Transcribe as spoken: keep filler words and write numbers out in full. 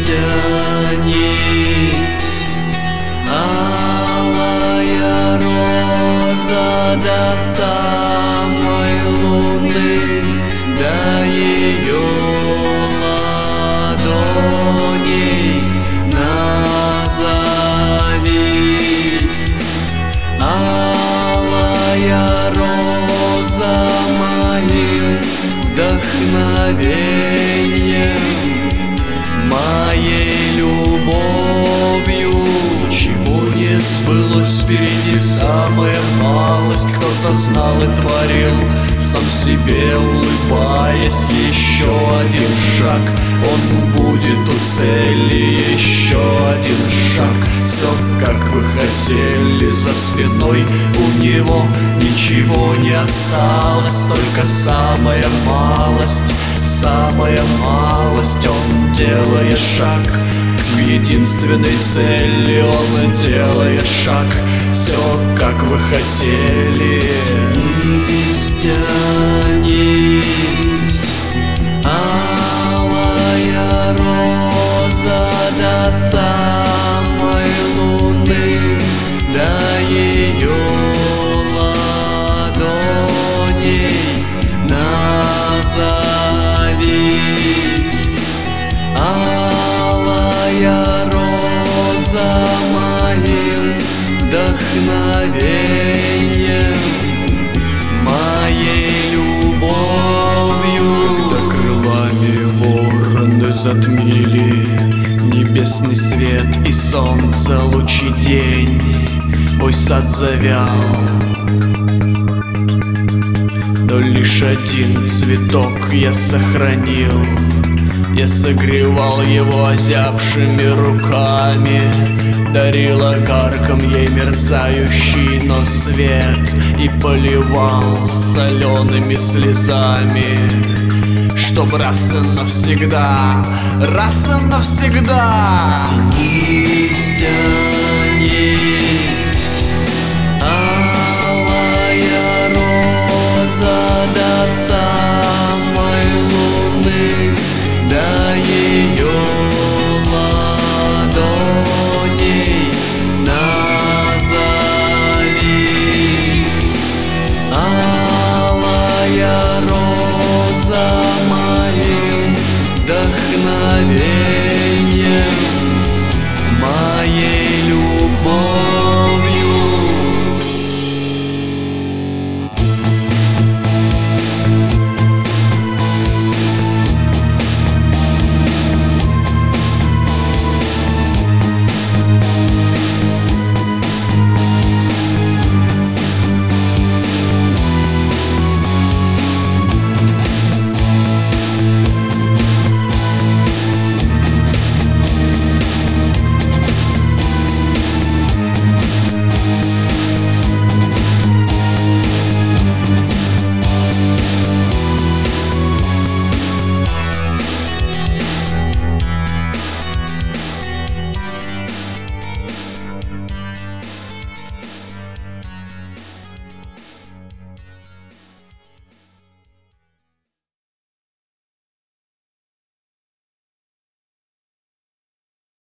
тянись, алая роза, до самой луны, до ее ладоней назовись. Алая роза, моим вдохновением, моей любовью. Чего не сбылось впереди, самая малость. Кто-то знал и творил, сам себе улыбаясь. Еще один шаг, он будет у цели. Еще один шаг, все как вы хотели. За спиной у него ничего не осталось, только самая малость, самая малость. Он делает шаг к единственной цели, он делает шаг, все как вы хотели. Тянись, тянись, алая роза, до самой луны, до ее ладоней назовись. Алая роза, моим вдохновением, моей любовью. Когда крылами вороны затмили небесный свет и солнце лучи день, мой сад завял, но лишь один цветок я сохранил. Я согревал его озябшими руками, дарил огарком ей мерцающий, но свет, и поливал солеными слезами, чтоб раз и навсегда, раз и навсегда. Тянись, тянись, алая роза, до самой луны, до ее ладоней назовись. Алая роза, моим вдохновением,